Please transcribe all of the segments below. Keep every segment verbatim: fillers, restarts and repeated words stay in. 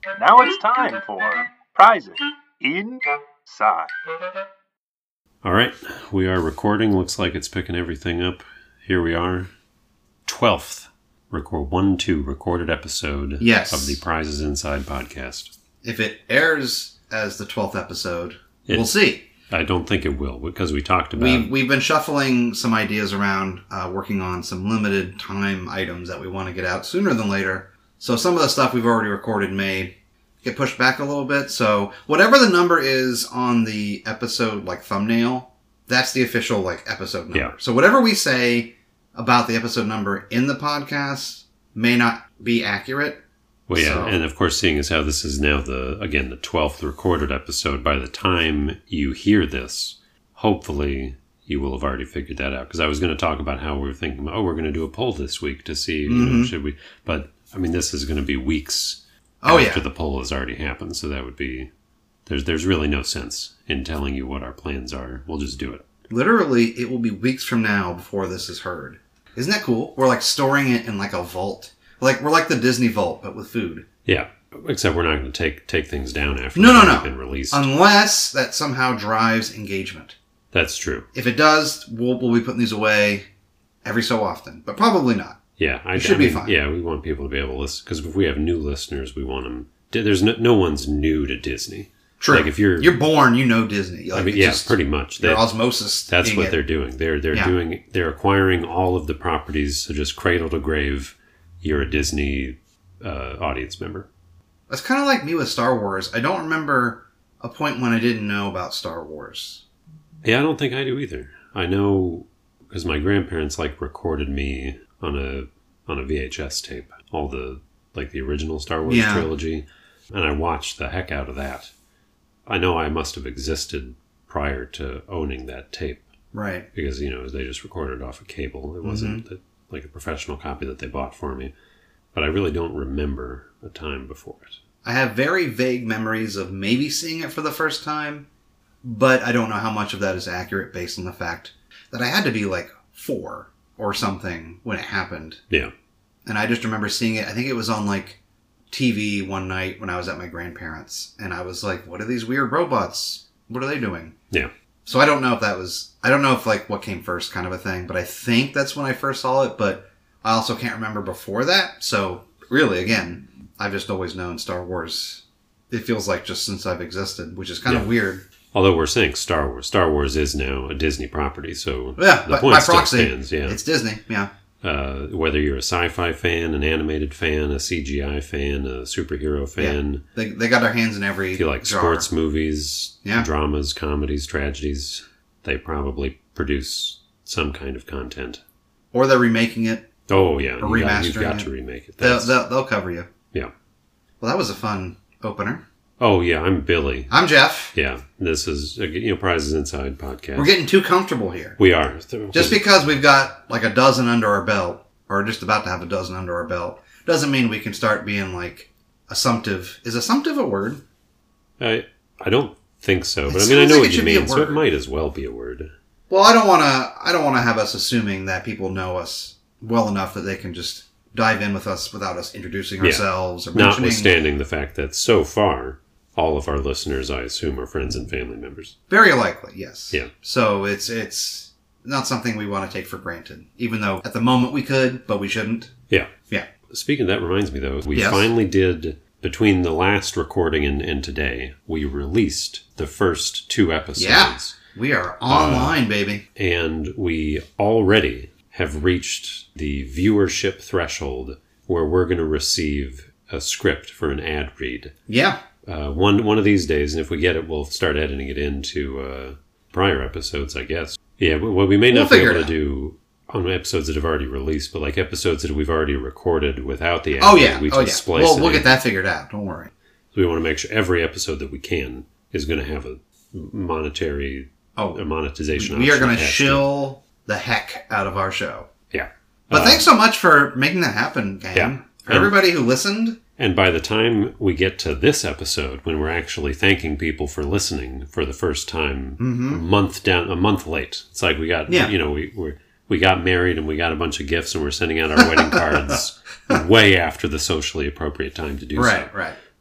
Now it's time for Prize It Inside. All right, we are recording. Looks like it's picking everything up. Here we are. twelfth. Record one, two recorded episode yes. of the Prizes Inside podcast. If it airs as the twelfth episode, it, we'll see. I don't think it will, because we talked about... We've, we've been shuffling some ideas around, uh, working on some limited time items that we want to get out sooner than later. So some of the stuff we've already recorded may get pushed back a little bit. So whatever the number is on the episode, like, thumbnail, that's the official, like, episode number. Yeah. So whatever we say about the episode number in the podcast may not be accurate. Well, yeah, so. And of course, seeing as how this is now the, again, the twelfth recorded episode, by the time you hear this, hopefully you will have already figured that out. Because I was going to talk about how we were thinking, oh, we're going to do a poll this week to see, you mm-hmm. know, should we... But, I mean, this is going to be weeks oh, after yeah. the poll has already happened. So that would be... There's, there's really no sense in telling you what our plans are. We'll just do it. Literally, it will be weeks from now before this is heard. Isn't that cool? We're like storing it in like a vault. Like we're like the Disney vault, but with food. Yeah, except we're not going to take take things down after no, no, they've no. been released. Unless that somehow drives engagement. That's true. If it does, we'll, we'll be putting these away every so often, but probably not. Yeah, I it should I mean, be fine. Yeah, we want people to be able to listen, because if we have new listeners, we want them. There's no, no one's new to Disney. True. Like if you're you're born, you know Disney. Like I mean, yeah, just, pretty much. Your That, osmosis. That's what it. they're doing. They're they're yeah. doing. They're acquiring all of the properties. So just cradle to grave, you're a Disney uh, audience member. That's kind of like me with Star Wars. I don't remember a point when I didn't know about Star Wars. Yeah, I don't think I do either. I know because my grandparents like recorded me on a on a V H S tape, all the like the original Star Wars yeah. trilogy, and I watched the heck out of that. I know I must have existed prior to owning that tape. Right. Because, you know, they just recorded it off a cable. It wasn't mm-hmm. the, like a professional copy that they bought for me. But I really don't remember a time before it. I have very vague memories of maybe seeing it for the first time, but I don't know how much of that is accurate based on the fact that I had to be like four or something when it happened. Yeah. And I just remember seeing it. I think it was on like T V one night when I was at my grandparents', and I was like, what are these weird robots? What are they doing? Yeah. So I don't know if that was, I don't know if like what came first kind of a thing, but I think that's when I first saw it, but I also can't remember before that. So really, again, I've just always known Star Wars. It feels like just since I've existed, which is kind yeah. of weird. Although we're saying Star Wars. Star Wars is now a Disney property, so yeah, the by, point by still proxy, stands. Yeah. It's Disney, yeah. Uh, whether you're a sci-fi fan, an animated fan, a C G I fan, a superhero fan. Yeah. They they got their hands in every If you like jar. sports movies, yeah. dramas, comedies, tragedies, they probably produce some kind of content. Or they're remaking it. Oh, yeah. Or you remastering got, you've got it. to remake it. They'll, they'll, they'll cover you. Yeah. Well, that was a fun opener. Oh, yeah, I'm Billy. I'm Jeff. Yeah, this is, you know, Prizes Inside podcast. We're getting too comfortable here. We are. Just because we've got like a dozen under our belt, or just about to have a dozen under our belt, doesn't mean we can start being like assumptive. Is assumptive a word? I I don't think so, but It I mean, I sounds know like what it you should be a mean, so it word. might as well be a word. Well, I don't want to. I don't want to have us assuming that people know us well enough that they can just dive in with us without us introducing Yeah. ourselves or mentioning. Notwithstanding the fact that so far, all of our listeners, I assume, are friends and family members. Very likely, yes. Yeah. So it's it's not something we want to take for granted, even though at the moment we could, but we shouldn't. Yeah. Yeah. Speaking of that, reminds me, though, we Yes. finally did, between the last recording and, and today, we released the first two episodes. Yeah. We are online, Uh, baby. And we already have reached the viewership threshold where we're going to receive a script for an ad read. Yeah. Uh, one one of these days, and if we get it, we'll start editing it into uh, prior episodes, I guess. Yeah, well, we may We'll not be figure able it to do on episodes that have already released, but like episodes that we've already recorded without the ad Oh read, yeah. we Oh just yeah. splice Well, it we'll in. get that figured out. Don't worry. So we want to make sure every episode that we can is going to have a monetary, Oh, a monetization. we are option going to attached shill the heck out of our show. Yeah. But Uh, thanks so much for making that happen, gang. Yeah. For everybody who listened. And by the time we get to this episode, when we're actually thanking people for listening for the first time, Mm-hmm. a month down, a month late, it's like we got, Yeah. you know, we we we got married and we got a bunch of gifts and we're sending out our wedding cards way after the socially appropriate time to do so. Right, right. But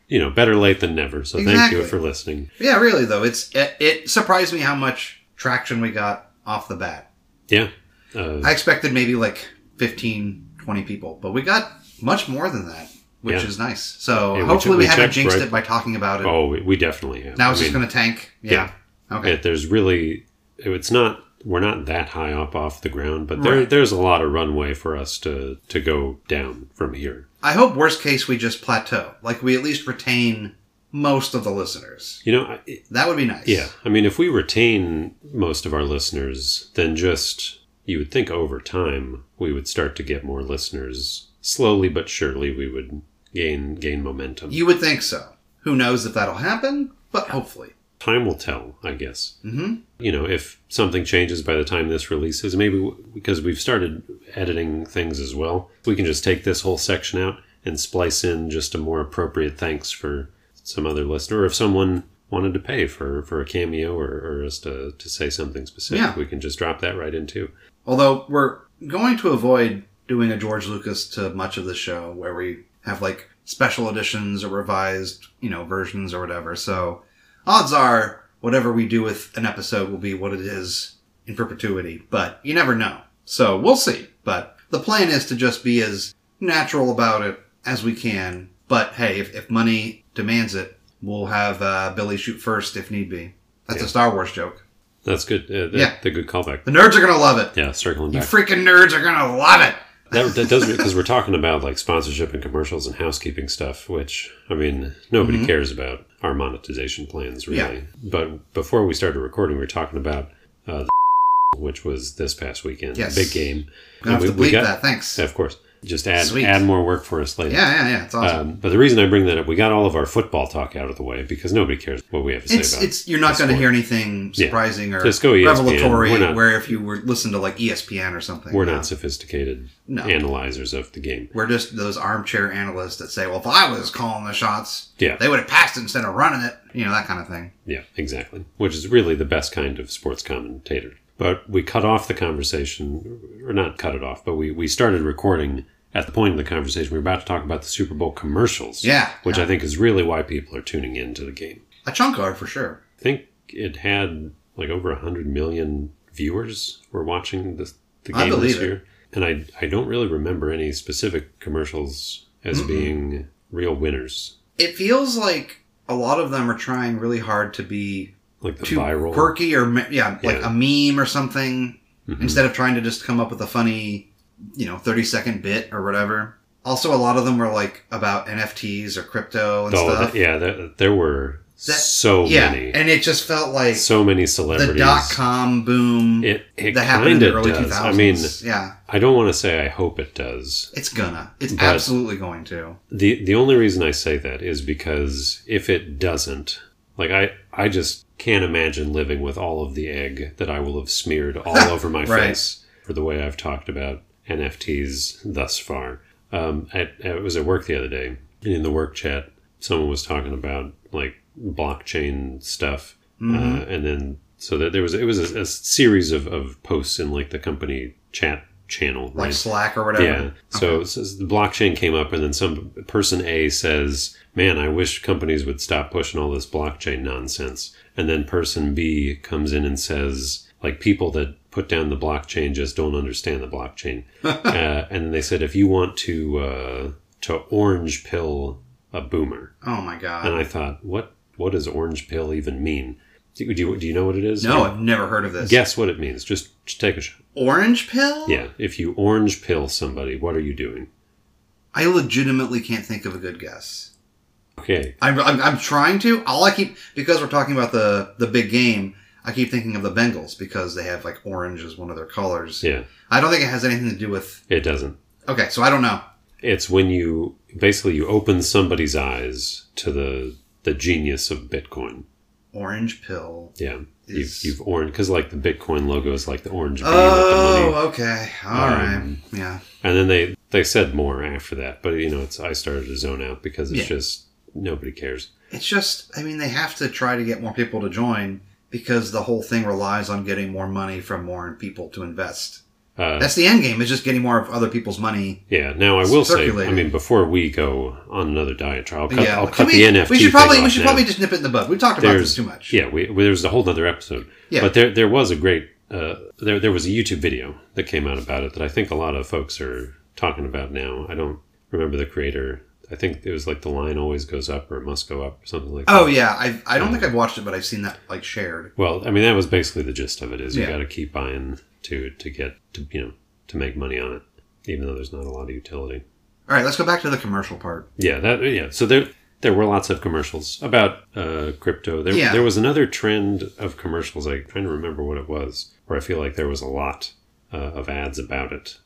you know, better late than never. So thank Exactly. you for listening. Yeah, really though, it's it, it surprised me how much traction we got off the bat. Yeah. Uh, I expected maybe like fifteen, twenty people, but we got much more than that, which Yeah. is nice. So Yeah, we hopefully che- we, we haven't checked, jinxed right? it by talking about it. oh, we, we definitely have. now it's I just mean, going to tank. Yeah. Okay. it- there's really, it's not, we're not that high up off the ground, but there, Right. there's a lot of runway for us to, to go down from here. I hope worst case we just plateau. Like we at least retain most of the listeners. You know, I- That would be nice. yeah. I mean, if we retain most of our listeners, then just, you would think over time we would start to get more listeners. Slowly but surely we would gain gain momentum. You would think so. Who knows if that'll happen, but hopefully. Time will tell, I guess. Mm-hmm. You know, if something changes by the time this releases, maybe w- because we've started editing things as well, we can just take this whole section out and splice in just a more appropriate thanks for some other listener. Or if someone wanted to pay for, for a cameo or, or us to, to say something specific, Yeah. we can just drop that right into. Although we're going to avoid doing a George Lucas to much of the show where we have like special editions or revised, you know, versions or whatever. So odds are whatever we do with an episode will be what it is in perpetuity, but you never know. So we'll see. But the plan is to just be as natural about it as we can. But hey, if, if money demands it, we'll have uh, Billy shoot first if need be. That's Yeah. a Star Wars joke. That's good. Uh, that, Yeah. the good callback. The nerds are going to love it. Yeah, circling You back. freaking nerds are going to love it. That, that does, because we're talking about like sponsorship and commercials and housekeeping stuff, which, I mean, nobody Mhm. cares about our monetization plans, really. Yeah. But before we started recording, we were talking about uh, the which was this past weekend. Yes. Big game. Gonna have And to we- we bleep got- that. Thanks. Of course. Just add Sweet. add more work for us later. Yeah, yeah, yeah. It's awesome. Um, but the reason I bring that up, we got all of our football talk out of the way because nobody cares what we have to say it's about it's you're not the going to sport. hear anything Yeah. surprising or Just go E S P N. revelatory. We're not- where if you were listen to like E S P N or something, We're no. not sophisticated No. analyzers of the game. We're just those armchair analysts that say, "Well, if I was calling the shots, Yeah. they would have passed it instead of running it." You know, that kind of thing. Yeah, exactly. Which is really the best kind of sports commentator. But we cut off the conversation, or not cut it off, but we, we started recording at the point in the conversation. We were about to talk about the Super Bowl commercials. Yeah, Which yeah. I think is really why people are tuning into the game. A chunk card for sure. I think it had like over one hundred million viewers were watching the, the I game believe this it. year. And I, I don't really remember any specific commercials as Mm-mm. being real winners. It feels like a lot of them are trying really hard to be Like the too viral. quirky or me- yeah, like Yeah. a meme or something. Mhm. Instead of trying to just come up with a funny, you know, thirty second bit or whatever. Also, a lot of them were like about N F Ts or crypto and Oh, stuff. that- yeah, there, there were That- so yeah, many. and it just felt like so many the celebrities. dot com boom It, it that happened in the kind early of two does. thousands. I mean, yeah, I don't want to say I hope it does. it's gonna. It's But- absolutely going to. The the only reason I say that is because if it doesn't, like I, I just can't imagine living with all of the egg that I will have smeared all over my Right. face for the way I've talked about N F Ts thus far. Um, I, I was at work the other day, and in the work chat, someone was talking about like blockchain stuff, Mhm. uh, and then so that there was it was a, a series of, of posts in like the company chat channel, Like right? Slack or whatever. Yeah. So, so the blockchain came up, and then some person A says, "Man, I wish companies would stop pushing all this blockchain nonsense." And then person B comes in and says, like, people that put down the blockchain just don't understand the blockchain. uh, and then they said, if you want to uh, to orange pill a boomer, Oh my god. and I thought, what what does orange pill even mean? Do, do you do you know what it is? no, I've never heard of this. Guess what it means. Just, just take a shot. Orange pill? Yeah. If you orange pill somebody, what are you doing? I legitimately can't think of a good guess. Okay. I'm, I'm, I'm trying to. All I keep, because we're talking about the, the big game, I keep thinking of the Bengals because they have like orange as one of their colors. Yeah. I don't think it has anything to do with. It doesn't. Okay, so I don't know. It's when you basically you open somebody's eyes to the the genius of Bitcoin. Orange pill. Yeah. Is- You've you've orange because like the Bitcoin logo is like the orange bee with the money. Oh, okay. All right. Um, Yeah. And then they they said more after that, but you know it's I started to zone out because it's Yeah. just nobody cares. It's just, I mean, they have to try to get more people to join because the whole thing relies on getting more money from more people to invest. Uh, That's the end game, is just getting more of other people's money. Yeah. Now, I will say, circulating. I mean, before we go on another diatribe, I'll cut, Yeah, I'll can cut we, the N F T we should thing probably we off should now. probably just nip it in the bud. We've talked about There's- this too much. Yeah, we, we, there's a whole other episode. Yeah. But there there was a great, uh, there, there was a YouTube video that came out about it that I think a lot of folks are talking about now. I don't remember the creator. I think it was like the line always goes up or must go up or something like that. Oh yeah, I I don't Yeah. think I've watched it, but I've seen that like shared. Well, I mean, that was basically the gist of it is you Yeah. got to keep buying to, to get, to you know, to make money on it, even though there's not a lot of utility. All right, let's go back to the commercial part. Yeah, that yeah. So there there were lots of commercials about uh, crypto. There Yeah. there was another trend of commercials. I'm trying to remember what it was, where I feel like there was a lot uh, of ads about it.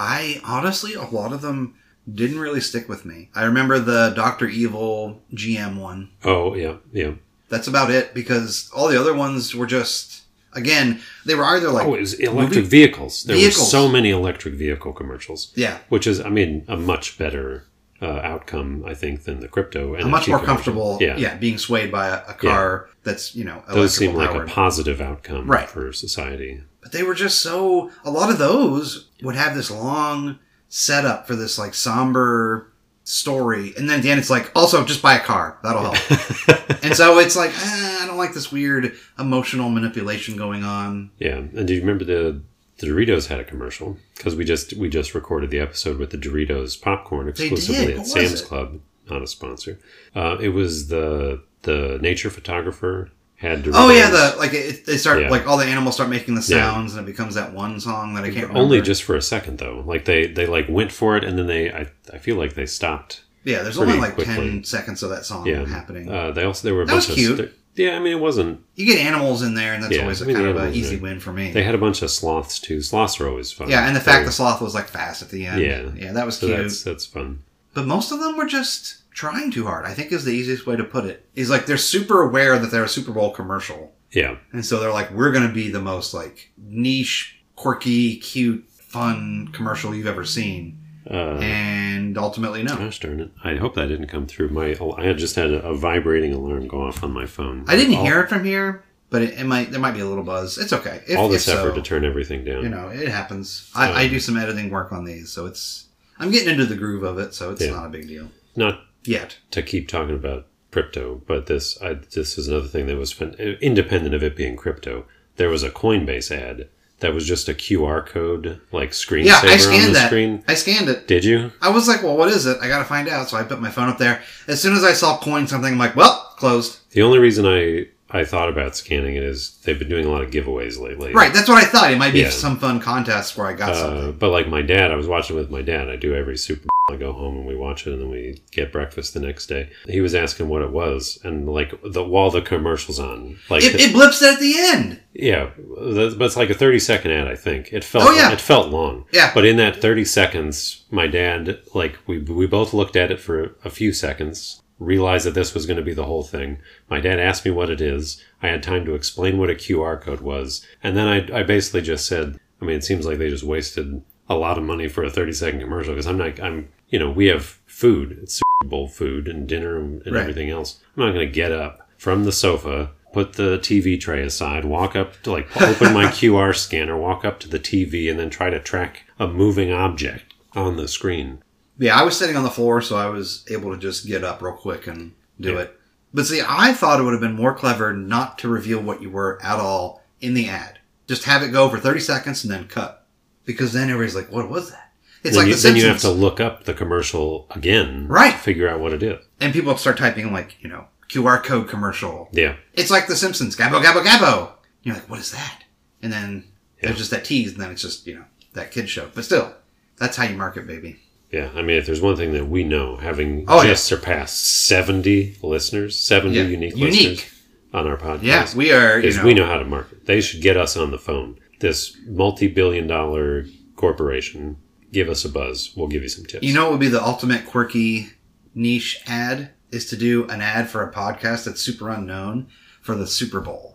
I honestly, a lot of them didn't really stick with me. I remember the Doctor Evil G M one. Oh yeah, yeah. That's about it, because all the other ones were just, again, they were either like Oh, it was electric movie- vehicles. There vehicles. were so many electric vehicle commercials, yeah, which is, I mean, a much better uh, outcome, I think, than the crypto. a much more commercial. comfortable, Yeah. yeah, being swayed by a, a car that's, you know, Those seem electrical like a powered. positive outcome Right. for society. But they were just so, a lot of those would have this long setup for this like somber story, and then at the end it's like, also just buy a car, that'll help. And so it's like, eh, I don't like this weird emotional manipulation going on. Yeah, and do you remember the the Doritos had a commercial? Because we just we just recorded the episode with the Doritos popcorn They exclusively did. at What was Sam's it? Club, not a sponsor. Uh, it was the the nature photographer had Doritos. Oh yeah, the like it, they start Yeah. like all the animals start making the Yeah. sounds, and it becomes that one song that I can't remember. only just for a second though. Like they they like went for it and then they I I feel like they stopped. yeah. There's pretty only like quickly. ten seconds of that song Yeah, happening. Uh, they also there were a That bunch was of cute. st- yeah, I mean it wasn't. You get animals in there, and that's Yeah, always a I mean, kind the of an animals easy are- win for me. They had a bunch of sloths too. Sloths are always fun. yeah, and the fact They're- the sloth was like fast at the end. Yeah. yeah, that was so cute. that's that's fun. But most of them were just trying too hard, I think is the easiest way to put it. Is like they're super aware that they're a Super Bowl commercial. Yeah. And so they're like, we're going to be the most like niche, quirky, cute, fun commercial you've ever seen. Uh, And ultimately, no. Gosh darn it. I hope that didn't come through. My I had just had a, a vibrating alarm go off on my phone. I didn't all, hear it from here, but it, it might there might be a little buzz. It's okay. If, all this if effort so, to turn everything down. you know, it happens. I, Um, I do some editing work on these, so it's I'm getting into the groove of it, so it's Yeah. not a big deal Not yet. to keep talking about crypto, but this I, this is another thing that was fun, independent of it being crypto. There was a Coinbase ad that was just a Q R code, like screensaver Yeah, I on scanned the that. screen. I scanned it. Did you? I was like, well, what is it? I got to find out. So I put my phone up there. As soon as I saw coin something, I'm like, well, closed. The only reason I I thought about scanning it is they've been doing a lot of giveaways lately. Right, that's what I thought. It might be Yeah. some fun contest where I got Uh, something. but like my dad, I was watching with my dad. I do every Super Bowl. I go home and we watch it, and then we get breakfast the next day. He was asking what it was, and like the while the commercial's on, like It, it blips it at the end. yeah, the- but it's like a thirty second ad. I think it felt. Oh, yeah. it felt long. Yeah. but in that thirty seconds, my dad like we we both looked at it for a few seconds, realized that this was going to be the whole thing. My dad asked me what it is. I had time to explain what a Q R code was, and then I I basically just said, I mean, it seems like they just wasted a lot of money for a thirty second commercial because I'm not I'm you know we have food, it's Super Bowl food and dinner and, and Right. everything else. I'm not going to get up from the sofa, put the T V tray aside, walk up to like open my Q R scanner, walk up to the T V, and then try to track a moving object on the screen. Yeah, I was sitting on the floor, so I was able to just get up real quick and do Yeah. it. But see, I thought it would have been more clever not to reveal what you were at all in the ad. Just have it go for thirty seconds and then cut. Because then everybody's like, what was that? It's then like you, The then you Simpsons. have to look up the commercial again, Right. To figure out what it is. And people start typing like, you know, Q R code commercial. Yeah, It's like The Simpsons. Gabbo, gabbo, gabbo. You're like, what is that? And then Yeah. there's just that tease, and then it's just, you know, that kid show. But still, that's how you market, baby. yeah. I mean, if there's one thing that we know, having Oh, just surpassed seventy listeners, seventy Yeah. unique, Unique. listeners on our podcast, Yeah, we are, you is know. we know how to market. They should get us on the phone. This multi-billion dollar corporation, give us a buzz. We'll give you some tips. You know what would be the ultimate quirky niche ad? Is to do an ad for a podcast that's super unknown for the Super Bowl.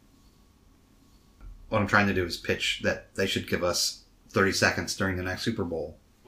What I'm trying to do is pitch that they should give us thirty seconds during the next Super Bowl.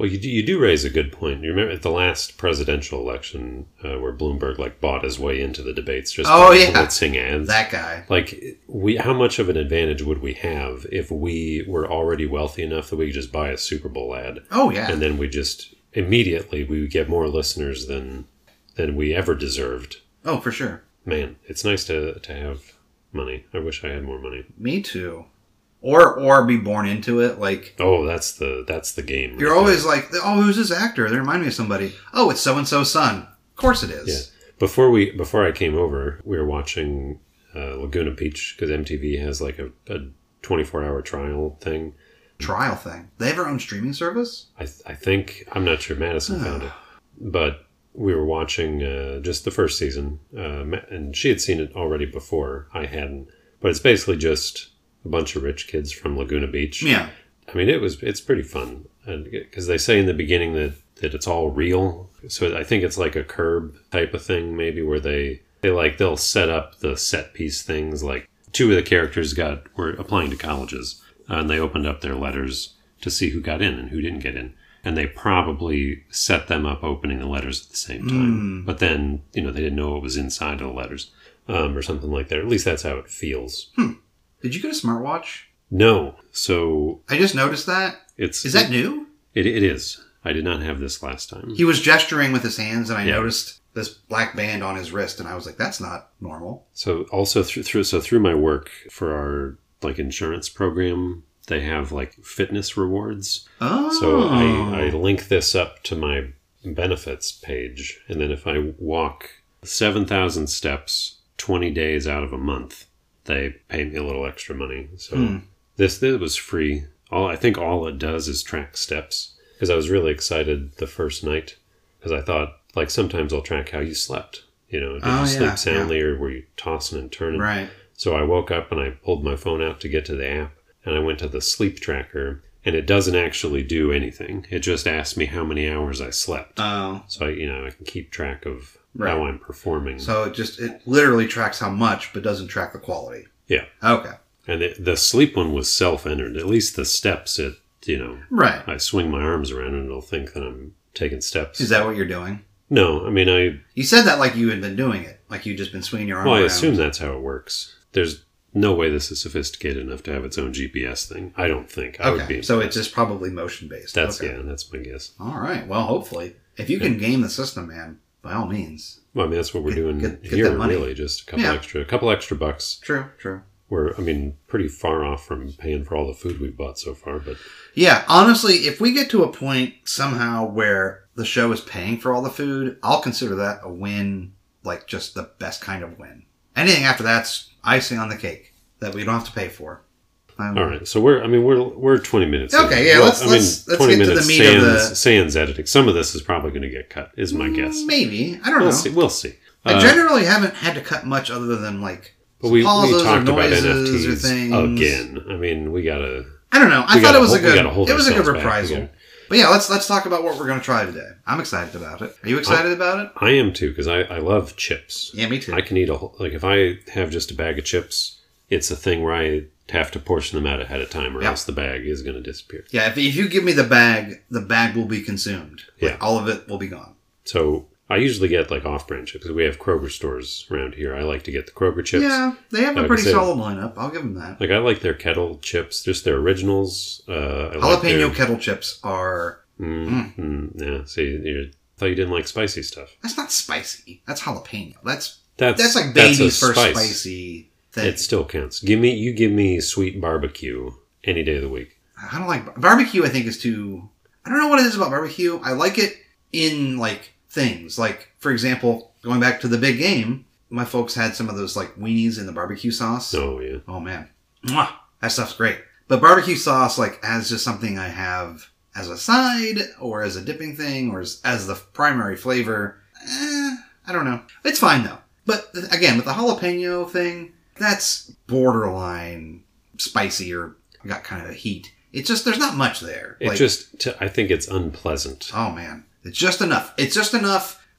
Well, you do, you do raise a good point. You remember at the last presidential election uh, where Bloomberg like bought his way into the debates just Oh, by yeah. blitzing ads. That guy. Like, we, how much of an advantage would we have if we were already wealthy enough that we could just buy a Super Bowl ad? Oh, yeah. And then we just, immediately, we would get more listeners than than we ever deserved. Oh, for sure. Man, it's nice to, to have money. I wish I had more money. Me too. Or or be born into it. Like, Oh, that's the that's the game. you're right always like, oh, who's this actor? They remind me of somebody. Oh, it's so-and-so's son. Of course it is. Yeah. Before we before I came over, we were watching uh, Laguna Beach because M T V has like a, a twenty-four hour trial thing. Trial thing. They have their own streaming service? I th- I think I'm not sure Madison found it, but we were watching uh, just the first season, uh, Ma- and she had seen it already before. I hadn't, but it's basically just a bunch of rich kids from Laguna Beach. Yeah. I mean, it was it's pretty fun because they say in the beginning that, that it's all real. So I think it's like a Curb type of thing, maybe where they they like they'll set up the set piece things. Like two of the characters got were applying to colleges, uh, and they opened up their letters to see who got in and who didn't get in, and they probably set them up opening the letters at the same time. Mm. But then you know they didn't know what was inside of the letters, um, or something like that. At least that's how it feels. Hmm. Did you get a smartwatch? No, so I just noticed that. it's Is that new? It, it is. I did not have this last time. He was gesturing with his hands, and I Yeah. noticed this black band on his wrist, and I was like, that's not normal. So also through, through so through my work for our like insurance program, they have like fitness rewards. Oh. So I, I link this up to my benefits page, and then if I walk seven thousand steps twenty days out of a month, they pay me a little extra money. So Hmm. this this was free. All I think all it does is track steps. Because I was really excited the first night, because I thought like sometimes I'll track how you slept. You know, did Oh, you sleep yeah, soundly or were you tossing and turning? Right. So I woke up and I pulled my phone out to get to the app, and I went to the sleep tracker, and it doesn't actually do anything. It just asks me how many hours I slept. Oh. So I, you know, I can keep track of Right. how I'm performing. So it just, it literally tracks how much, but doesn't track the quality. Yeah. Okay. And it, the sleep one was self-entered. At least the steps, it, you know, Right. I swing my arms around and it'll think that I'm taking steps. Is that what you're doing? No, I mean, I, You said that like you had been doing it. Like you'd just been swinging your arm well, I around. assume that's how it works. There's no way this is sophisticated enough to have its own G P S thing. I don't think. I would Okay. be. So it's just probably motion based. That's, okay. yeah, that's my guess. All right. Well, hopefully. If you can game the system, man, by all means. Well, I mean, that's what we're Get- doing get- get here, that money. really. Just a couple Yeah. extra, a couple extra bucks. True, true. We're, I mean, pretty far off from paying for all the food we've bought so far, but Yeah, honestly, if we get to a point somehow where the show is paying for all the food, I'll consider that a win, like just the best kind of win. Anything after that's icing on the cake that we don't have to pay for. I'm- all right. So we're, I mean, we're we're twenty minutes. Okay, in. yeah, let's- I let's- let's twenty get to the minutes meat of sans, the- sans editing. Some of this is probably going to get cut, is my guess. Maybe. I don't We'll know. see. We'll see. I Uh, generally haven't had to cut much other than like but we, we pauses talked or about N F noises or Ts things. again. I mean, we gotta. I don't know. I We thought gotta it was a hold- we good. gotta hold It was a good ourselves back reprisal. again. But yeah, let's let's talk about what we're going to try today. I'm excited about it. Are you excited about it? I am too, because I, I love chips. Yeah, me too. I can eat a whole, like if I have just a bag of chips, it's a thing where I have to portion them out ahead of time, or Yeah. else the bag is going to disappear. Yeah, if, if you give me the bag, the bag will be consumed. Like, Yeah. all of it will be gone. So I usually get like off-brand chips because we have Kroger stores around here. I like to get the Kroger chips. Yeah, they have a Like I pretty said- solid lineup. I'll give them that. Like I like their kettle chips, just their originals. Uh, I like Jalapeno their- kettle chips are. Mm, mm, yeah. See, you thought you didn't like spicy stuff. That's not spicy. That's jalapeno. That's That's that's like that's a baby's first spice. spicy thing. It still counts. Give me you give me sweet barbecue any day of the week. I don't like barbecue. I think is too. I don't know what it is about barbecue. I like it in like things. Like for example, going back to the big game, my folks had some of those like weenies in the barbecue sauce. Oh yeah. Oh man, Mwah! That stuff's great. But barbecue sauce, like as just something I have as a side or as a dipping thing or as, as the primary flavor, eh, I don't know. It's fine though. But again, with the jalapeno thing, that's borderline spicy or got kind of a heat. It's just there's not much there. It Like, just, t- I think it's unpleasant. oh man, it's just enough. It's just enough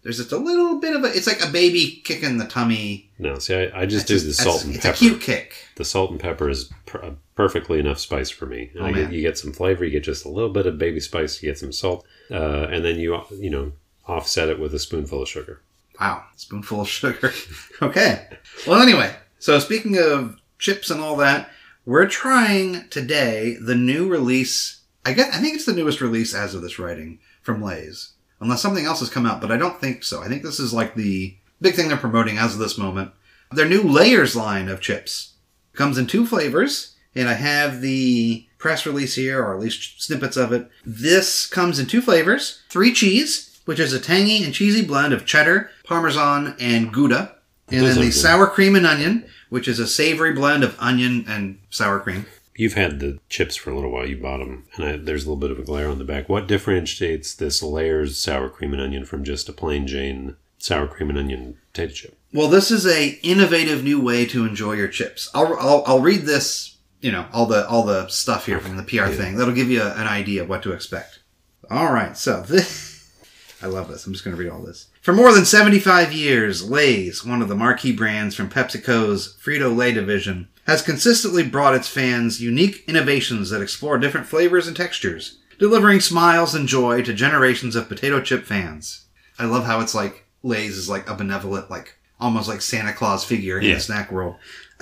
There's just a little bit of a, it's like a baby kicking the tummy. No, see, I, I just do That's the just- salt that's- and it's pepper. a cute kick. The salt and pepper is per- perfectly enough spice for me. Oh, I get, man. you get some flavor, you get just a little bit of baby spice, you get some salt, uh, and then you you know offset it with a spoonful of sugar. Wow, spoonful of sugar. Okay. Well, anyway, so speaking of chips and all that, we're trying today the new release. I guess I think it's the newest release as of this writing from Lay's, unless something else has come out, but I don't think so. I think this is like the big thing they're promoting as of this moment. Their new Layers line of chips comes in two flavors, and I have the press release here, or at least snippets of it. This comes in two flavors: three cheese, which is a tangy and cheesy blend of cheddar, Parmesan, and Gouda. And Those then are the good. sour cream and onion, which is a savory blend of onion and sour cream. You've had the chips for a little while. You bought them, and I, there's a little bit of a glare on the back. What differentiates this Layers sour cream and onion from just a plain Jane sour cream and onion potato chip? Well, this is a innovative new way to enjoy your chips. I'll I'll, I'll read this, you know, all the all the stuff here from the P R Yeah. thing. That'll give you a, an idea of what to expect. All right, so this. I love this. I'm just going to read all this. For more than seventy-five years, Lay's, one of the marquee brands from PepsiCo's Frito-Lay division, has consistently brought its fans unique innovations that explore different flavors and textures, delivering smiles and joy to generations of potato chip fans. I love how it's like Lay's is like a benevolent, like almost like Santa Claus figure in Yeah. the snack world.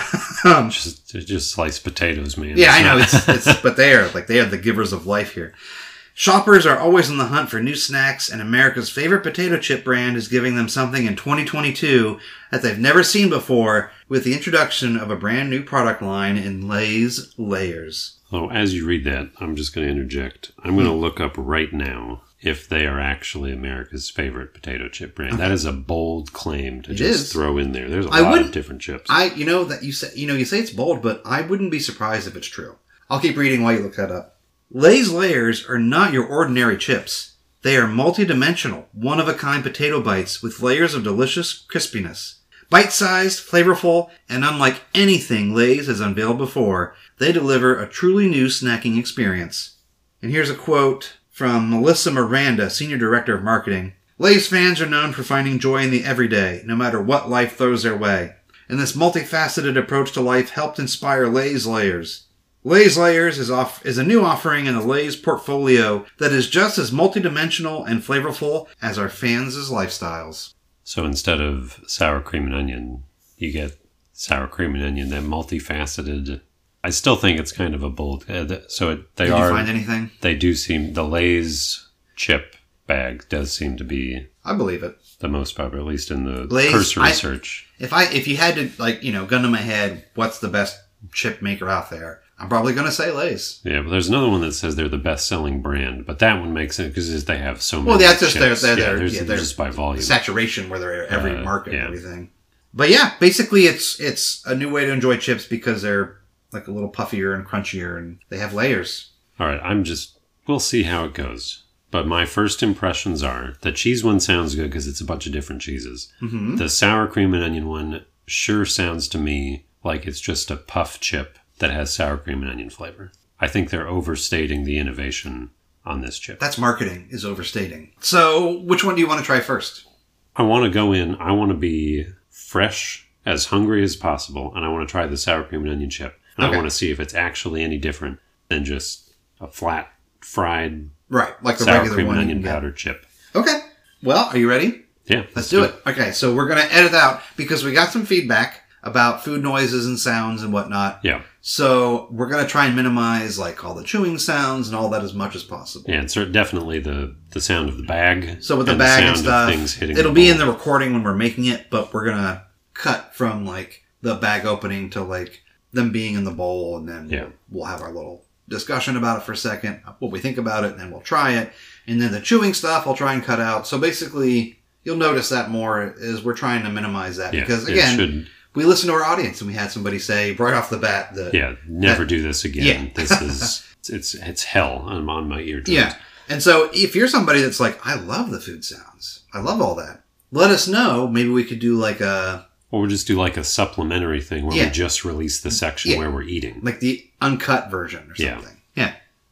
um, Just just sliced potatoes, man. yeah, I It's know. not- It's, it's but they are like they are the givers of life here. Shoppers are always on the hunt for new snacks, and America's favorite potato chip brand is giving them something in twenty twenty-two that they've never seen before with the introduction of a brand new product line in Lay's Layers. So as you read that, I'm just going to interject. I'm going to look up right now if they are actually America's favorite potato chip brand. That is a bold claim to It just is. throw in there. There's a I lot of wouldn't- different chips. I, you know that you say, you know, you say it's bold, but I wouldn't be surprised if it's true. I'll keep reading while you look that up. Lay's Layers are not your ordinary chips. They are multi-dimensional, one-of-a-kind potato bites with layers of delicious crispiness. Bite-sized, flavorful, and unlike anything Lay's has unveiled before, they deliver a truly new snacking experience. And here's a quote from Melissa Miranda, Senior Director of Marketing. Lay's fans are known for finding joy in the everyday, no matter what life throws their way. And this multifaceted approach to life helped inspire Lay's Layers. Lay's Layers is off is a new offering in the Lay's portfolio that is just as multidimensional and flavorful as our fans' lifestyles. So instead of sour cream and onion, you get sour cream and onion, that multifaceted. I still think it's kind of a bold. Uh, th- so it, they Did are. you find anything? They do seem the Lay's chip bag does seem to be I believe it. the most popular, at least in the Lay's- cursory I- search. If I if you had to like you know gun to my head, what's the best chip maker out there? I'm probably going to say Lay's. Yeah, but there's another one that says they're the best-selling brand, but that one makes sense because they have so many. Well, that's just chips. their- their- yeah, their- there's, yeah, their just by volume. Saturation where they're every Uh, market yeah. and everything. But yeah, basically it's it's a new way to enjoy chips because they're like a little puffier and crunchier and they have layers. All right, I'm just. We'll see how it goes. But my first impressions are the cheese one sounds good because it's a bunch of different cheeses. Mm-hmm. The sour cream and onion one sure sounds to me like it's just a puff chip that has sour cream and onion flavor. I think they're overstating the innovation on this chip. That's marketing is overstating. So which one do you want to try first? I want to go in, I want to be fresh, as hungry as possible, and I want to try the sour cream and onion chip. And Okay. I want to see if it's actually any different than just a flat, fried, Right, like the sour regular cream one. and you onion can get. powder chip. Okay. Well, are you ready? Yeah. Let's do it. Okay, so we're going to edit out because we got some feedback about food noises and sounds and whatnot. Yeah. So we're going to try and minimize like all the chewing sounds and all that as much as possible. Yeah, it's cer- definitely the, the sound of the bag. So with the and bag and sound stuff, of things hitting it'll the be bowl. in the recording when we're making it, but we're going to cut from like the bag opening to like them being in the bowl, and then Yeah. we'll, we'll have our little discussion about it for a second, what we think about it, and then we'll try it. And then the chewing stuff I'll try and cut out. So basically, you'll notice that more is we're trying to minimize that Yeah, because it again, should- we listen to our audience and we had somebody say right off the bat that Yeah, never that- do this again. Yeah. This is it's it's hell on, on my eardrums. yeah. And so if you're somebody that's like, I love the food sounds, I love all that, let us know. Maybe we could do like a Or we'll just do like a supplementary thing where Yeah. we just release the section Yeah. where we're eating. like the uncut version or Yeah. something. Yeah.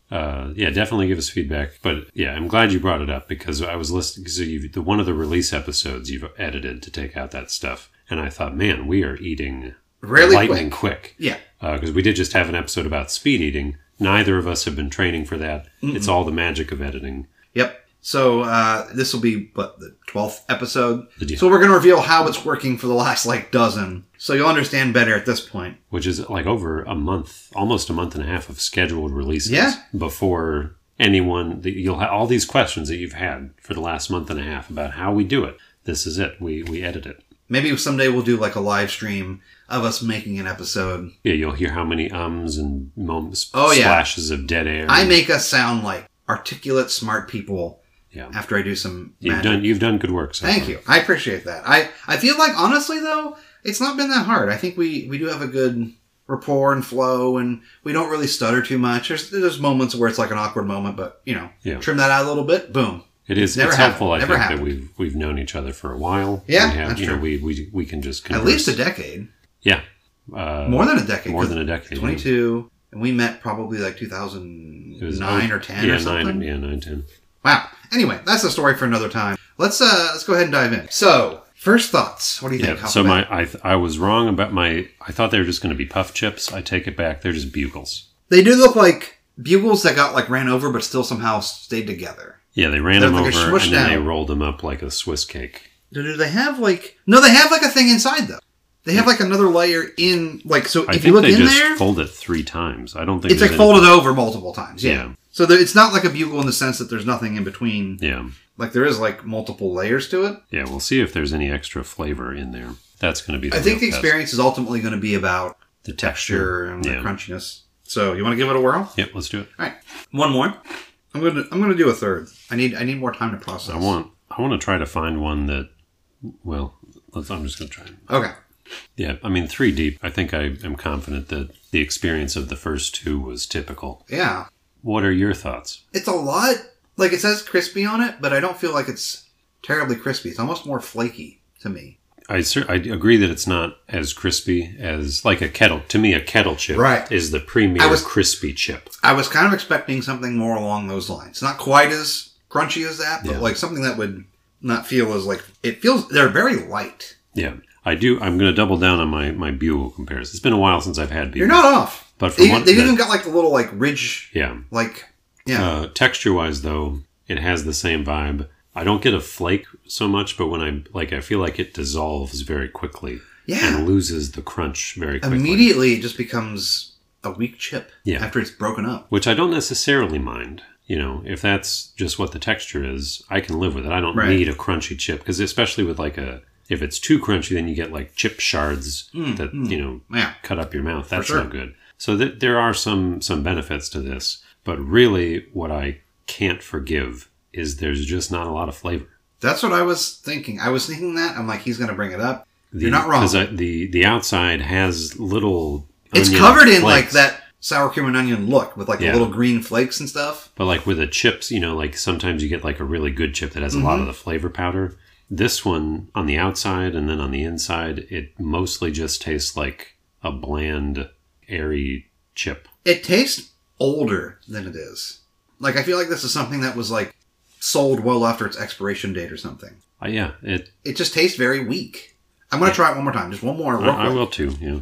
uh, yeah, definitely give us feedback. But yeah, I'm glad you brought it up because I was listening. So you've, the one of the release episodes you've edited to take out that stuff, and I thought, man, we are eating Really lightning quick. quick. Yeah. Because uh, we did just have an episode about speed eating. Neither of us have been training for that. Mm-mm. It's all the magic of editing. Yep. So uh, this will be, what, the twelfth episode? You- so we're going to reveal how it's working for the last, like, dozen. So you'll understand better at this point. Which is like over a month, almost a month and a half of scheduled releases. Yeah. Before anyone, that you'll have all these questions that you've had for the last month and a half about how we do it. This is it. We we edit it. Maybe someday we'll do like a live stream of us making an episode. Yeah, you'll hear how many ums and moments, oh, yeah. splashes of dead air. I make us sound like articulate, smart people. Yeah. After I do some You've magic. done you've done good work. So Thank far. you. I appreciate that. I, I feel like, honestly, though, it's not been that hard. I think we, we do have a good rapport and flow, and we don't really stutter too much. There's there's moments where it's like an awkward moment, but, you know, Yeah. trim that out a little bit, boom. It is. Never It's happened. helpful, I Never think, happened. that we've we've known each other for a while. Yeah, we have, that's you true. know, we, we we can just converse. At least a decade. Yeah, uh, More than a decade. more than a decade. twenty-two, and we met probably like two thousand nine oh, or ten yeah, or something. nine, yeah, nine, ten. Wow. Anyway, that's a story for another time. Let's uh let's go ahead and dive in. So, first thoughts. What do you think? Yeah. How So about- my I th- I was wrong about my. I thought they were just going to be puff chips. I take it back. They're just bugles. they do look like bugles that got like ran over, but still somehow stayed together. Yeah, they ran They're them like a over smush and then they down. rolled them up like a Swiss cake. Do do they have like? No, they have like a thing inside though. They have like another layer in like so. I if think you look they in just there, fold it three times. I don't think it's like there's any- folded over multiple times. Yeah. Yeah. So there, it's not like a bugle in the sense that there's nothing in between. Yeah, Like there is like multiple layers to it. yeah. We'll see if there's any extra flavor in there. That's going to be. The I think real the test. experience is ultimately going to be about the texture and the Yeah. crunchiness. So you want to give it a whirl? Yep. Let's do it. All right, one more. I'm gonna I'm gonna do a third. I need I need more time to process. I want. I want to try to find one that. Well, let's. I'm just going to try. Okay. Yeah, I mean, three deep. I think I am confident that the experience of the first two was typical. Yeah, What are your thoughts? it's a lot. Like it says crispy on it, but I don't feel like it's terribly crispy. It's almost more flaky to me. I cer- I agree that it's not as crispy as like a kettle. To me, a kettle chip Right. is the premier I was- crispy chip. I was kind of expecting something more along those lines. Not quite as crunchy as that, but Yeah. like something that would not feel as like it feels. They're very light. Yeah, I do. I'm going to double down on my my bugle comparison. It's been a while since I've had bugle. You're not off. But from They, what they've that- even got like a little like ridge, Yeah. like yeah. Uh, texture wise, though, it has the same vibe. I don't get a flake so much, but when I like, I feel like it dissolves very quickly Yeah. and loses the crunch very quickly. Immediately, it just becomes a weak chip. Yeah. After it's broken up. Which I don't necessarily mind. You know, if that's just what the texture is, I can live with it. I don't Right. need a crunchy chip because, especially with like a, if it's too crunchy, then you get like chip shards Mm, that mm. you know Yeah. cut up your mouth. That's sure. not good. So th- there are some some benefits to this, but really, what I can't forgive is there's just not a lot of flavor. That's what I was thinking. I was thinking that. I'm like, he's going to bring it up. The, You're not wrong. Because the the outside has little. It's onion covered in like flakes. that sour cream and onion look with like Yeah. the little green flakes and stuff. But like with the chips, you know, like sometimes you get like a really good chip that has a Mm-hmm. lot of the flavor powder. This one on the outside and then on the inside, it mostly just tastes like a bland, airy chip. It tastes older than it is. Like I feel like this is something that was like sold well after its expiration date or something. Uh, yeah, it. It just tastes very weak. I'm going to try it one more time. Just one more. Real I, I quick. will too. Yeah,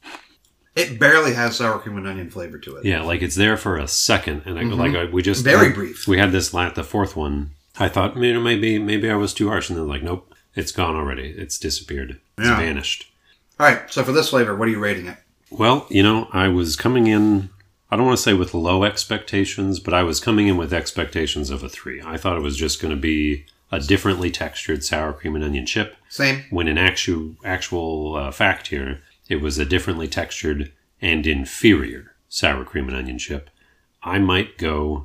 It barely has sour cream and onion flavor to it. yeah. Like it's there for a second, and I Mhm. like I, we just Very had- brief. We had this lat the fourth one. I thought you know, maybe maybe I was too harsh, and then like nope, it's gone already. It's disappeared. It's Yeah. vanished. All right. So for this flavor, what are you rating it? Well, you know, I was coming in, I don't want to say with low expectations, but I was coming in with expectations of a three. I thought it was just going to be a differently textured sour cream and onion chip, Same. when in actual, actual uh, fact here, it was a differently textured and inferior sour cream and onion chip. I might go,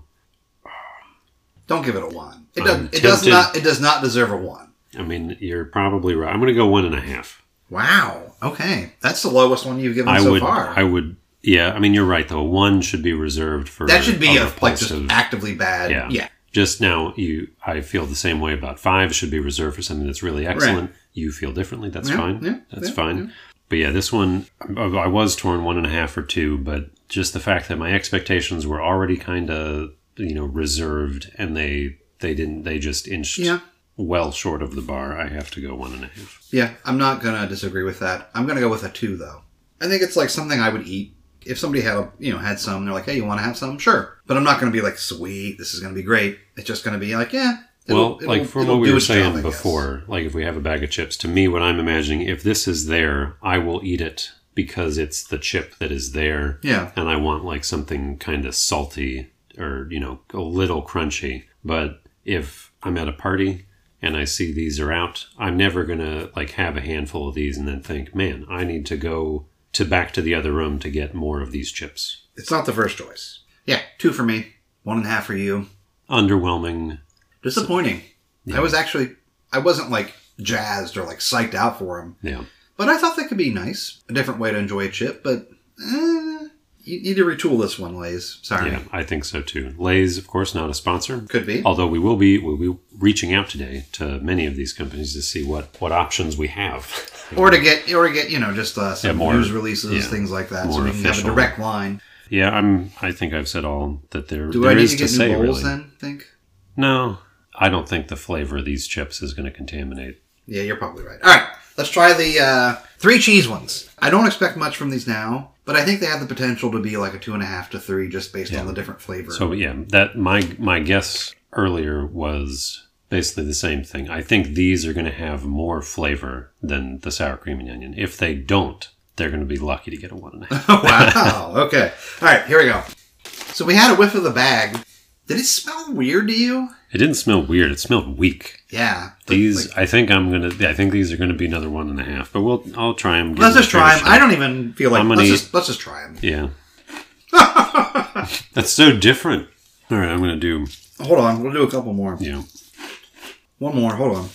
Don't give it a one. It I'm does. It does tempted. not. It does not deserve a one. I mean, you're probably right. I'm going to go one and a half. Wow. Okay, that's the lowest one you've given I so would, far. I would, yeah, I mean, you're right, though. One should be reserved for that should be a a, like just repulsive- actively bad. Yeah. Yeah. Just now, you, I feel the same way about five. Should be reserved for something that's really excellent. Right. You feel differently. That's yeah, fine. Yeah, that's yeah, fine. Yeah. But yeah, this one, I was torn one and a half or two, but just the fact that my expectations were already kind of, you know, reserved, and they they didn't, they just inched yeah. well short of the bar. I have to go one and a half. Yeah, I'm not going to disagree with that. I'm going to go with a two, though. I think it's like something I would eat. If somebody had, a, you know, had some, they're like, hey, you want to have some? Sure. But I'm not going to be like, sweet, this is going to be great. It's just going to be like, yeah. It'll, well, like for what we were saying job, before, like if we have a bag of chips, to me, what I'm imagining, if this is there, I will eat it because it's the chip that is there. Yeah. And I want like something kind of salty or, you know, a little crunchy. But if I'm at a party and I see these are out, I'm never going to like have a handful of these and then think, man, I need to go to back to the other room to get more of these chips. It's not the first choice. Yeah, two for me, one and a half for you. Underwhelming. Disappointing. Yeah. I was actually, I wasn't like jazzed or like psyched out for them. Yeah. But I thought that could be nice. A different way to enjoy a chip, but eh, you need to retool this one, Lay's. Sorry. Yeah, I think so too. Lay's, of course, not a sponsor. Could be. Although we will be, we'll be reaching out today to many of these companies to see what, what options we have. Or to get, or to get, you know, just uh, some yeah, more, news releases, yeah, things like that, so we can official. have a direct line. Yeah, I'm. I think I've said all that there, Do there I need is to get to new say. bowls really. then? Think. No, I don't think the flavor of these chips is going to contaminate. Yeah, you're probably right. All right, let's try the uh, three cheese ones. I don't expect much from these now, but I think they have the potential to be like a two and a half to three, just based yeah. on the different flavor. So yeah, that my my guess earlier was basically the same thing. I think these are going to have more flavor than the sour cream and onion. If they don't, they're going to be lucky to get a one and a half. Wow. Okay. All right. Here we go. So we had a whiff of the bag. Did it smell weird to you? It didn't smell weird. It smelled weak. Yeah. These, like, I think I'm gonna. I think these are going to be another one and a half. But we'll. I'll try them. Let's just try them. I don't even feel like. Let's eat, just let's just try them. Yeah. That's so different. All right. I'm going to do. Hold on. We'll do a couple more. Yeah. One more. Hold on.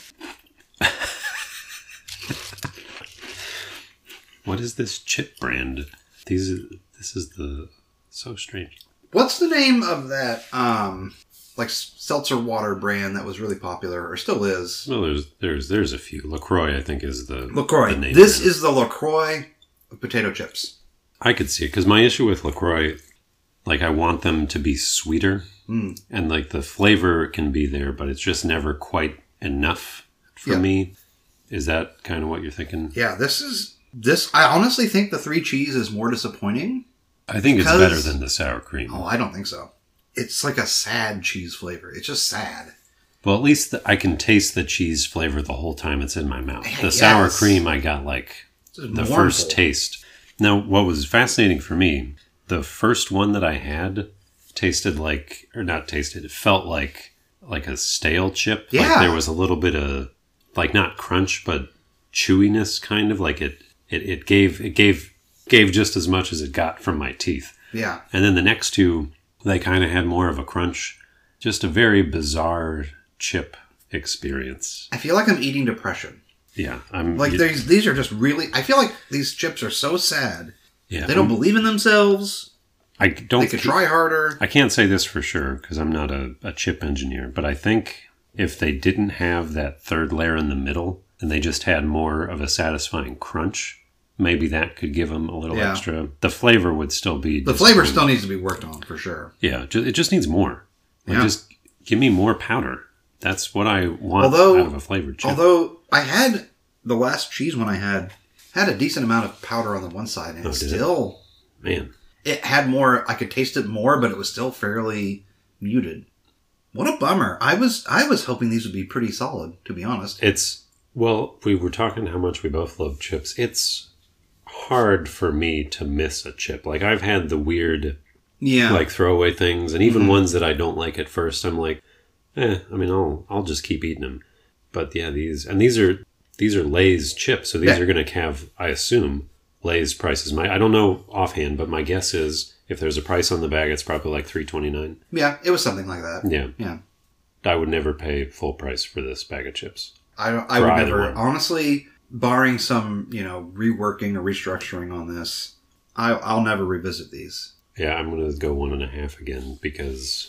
What is this chip brand? These. This is the so strange. What's the name of that, um, like seltzer water brand that was really popular or still is? Well, there's there's there's a few. LaCroix, I think, is the LaCroix. The name this is the LaCroix of potato chips. I could see it because my issue with LaCroix, like I want them to be sweeter, mm. and like the flavor can be there, but it's just never quite enough for yeah. me. Is that kind of what you're thinking? Yeah, this is this. I honestly think the three cheese is more disappointing. I think because, it's better than the sour cream. Oh, I don't think so. It's like a sad cheese flavor. It's just sad. Well, at least the, I can taste the cheese flavor the whole time it's in my mouth. The yes. sour cream, I got like the mournful. first taste. Now, what was fascinating for me, the first one that I had tasted like, or not tasted, it felt like like a stale chip. Yeah. Like there was a little bit of, like not crunch, but chewiness kind of. Like it, it, it gave, it gave, gave just as much as it got from my teeth. Yeah. And then the next two, they kind of had more of a crunch. Just a very bizarre chip experience. I feel like I'm eating depression. Yeah. I'm like you, these these are just really, I feel like these chips are so sad. Yeah. They don't I'm, believe in themselves. I don't They could try harder. I can't say this for sure because I'm not a, a chip engineer, but I think if they didn't have that third layer in the middle and they just had more of a satisfying crunch, maybe that could give them a little yeah. extra. The flavor would still be... The flavor still needs to be worked on, for sure. Yeah, it just needs more. Like yeah. Just give me more powder. That's what I want although, out of a flavored chip. Although, I had... The last cheese one I had had a decent amount of powder on the one side, and oh, it still... It? Man. It had more... I could taste it more, but it was still fairly muted. What a bummer. I was I was hoping these would be pretty solid, to be honest. It's... Well, we were talking how much we both love chips. It's... hard for me to miss a chip. Like I've had the weird yeah like throwaway things, and even mm-hmm. ones that I don't like at first I'm like eh I mean I'll I'll just keep eating them. But yeah, these and these are these are Lay's chips, so these yeah. are going to have, I assume, Lay's prices. My I don't know offhand, but my guess is if there's a price on the bag it's probably like three twenty-nine. Yeah, it was something like that. Yeah. Yeah. I would never pay full price for this bag of chips. I don't I would never one. honestly, barring some, you know, reworking or restructuring on this, I, I'll never revisit these. Yeah, I'm going to go one and a half again because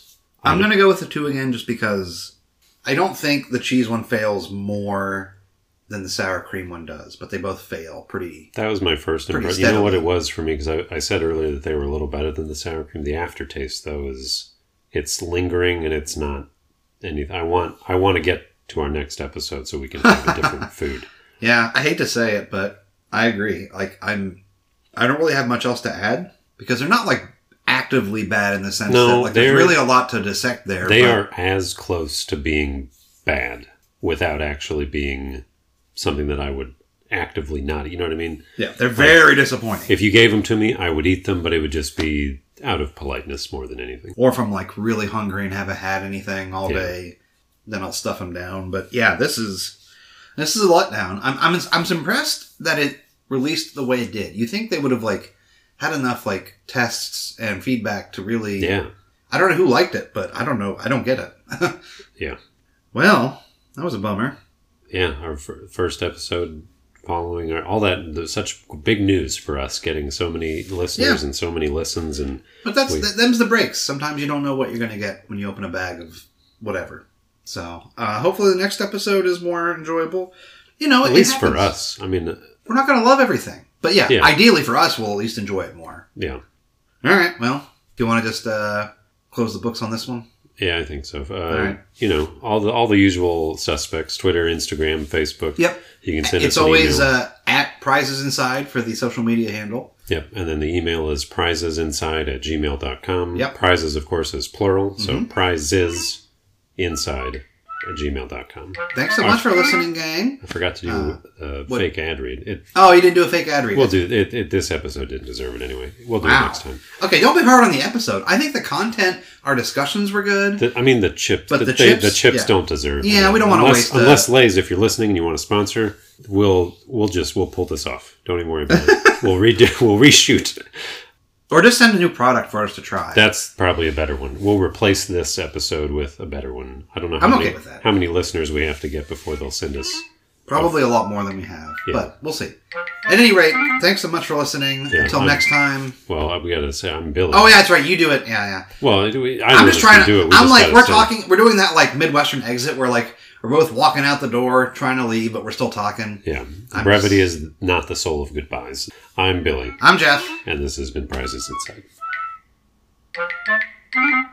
I'm going to go with the two again just because I don't think the cheese one fails more than the sour cream one does, but they both fail pretty. That was my first Pretty impression. You know what steadily. it was for me? Because I, I said earlier that they were a little better than the sour cream. The aftertaste, though, is it's lingering and it's not anything. I want I want to get to our next episode so we can have a different food. Yeah, I hate to say it, but I agree. Like I'm, I don't really have much else to add because they're not like actively bad in the sense No, that like there's they're- really a lot to dissect there. They but- are as close to being bad without actually being something that I would actively not eat. You know what I mean? Yeah, they're very disappointing. If you gave them to me, I would eat them, but it would just be out of politeness more than anything. Or if I'm like really hungry and haven't had anything all Yeah. day, then I'll stuff them down. But yeah, this is this is a letdown. I'm I'm I'm impressed that it released the way it did. You think they would have like had enough like tests and feedback to really? Yeah. I don't know who liked it, but I don't know. I don't get it. Yeah. Well, that was a bummer. Yeah, our f- first episode following our, all that, there's such big news for us, getting so many listeners Yeah. and so many listens. And But that's We- th- them's the breaks. Sometimes you don't know what you're going to get when you open a bag of whatever. So uh, hopefully the next episode is more enjoyable. You know, at it least for happens. us, I mean, We're not going to love everything. But yeah, Yeah. ideally for us, we'll at least enjoy it more. yeah. All right. Well, do you want to just uh, close the books on this one? Yeah, I think so. Uh, right. You know, all the all the usual suspects: Twitter, Instagram, Facebook. Yep. You can send It's us an always email. uh, at Prizes Inside for the social media handle. Yep, and then the email is prizesinside at gmail dot com. Yep. Prizes, of course, is plural, so Mhm. prizes inside at gmail dot com. Thanks so much for listening, gang. I forgot to do Uh, a what- fake ad read. It, Oh, you didn't do a fake ad read. we'll do it, it. This episode didn't deserve it anyway. We'll do Wow. it next time. Okay, don't be hard on the episode. I think the content, our discussions were good. The, I mean, the chips. But the, the they- chips? the chips Yeah. don't deserve. Yeah, it. we don't wanna Unless- waste the- Unless Lay's, if you're listening and you want to sponsor, we'll we'll just we'll pull this off. Don't even worry about it. We'll redo. We'll reshoot. Or just send a new product for us to try. That's probably a better one. We'll replace this episode with a better one. I don't know how, I'm many, okay with that. how many listeners we have to get before they'll send us. Probably a lot more than we have. Yeah. But we'll see. At any rate, thanks so much for listening. Yeah, Until I'm- next time. Well, we got to say I'm Billy. Oh, yeah, that's right. You do it. Yeah, yeah. Well, we, I'm just trying to. do it. We I'm just like, gotta we're say- talking. We're doing that like Midwestern exit where like we're both walking out the door trying to leave, but we're still talking. Yeah, I'm brevity just- is not the soul of goodbyes. I'm Billy, I'm Jeff. and this has been Prizes Inside. Thank you.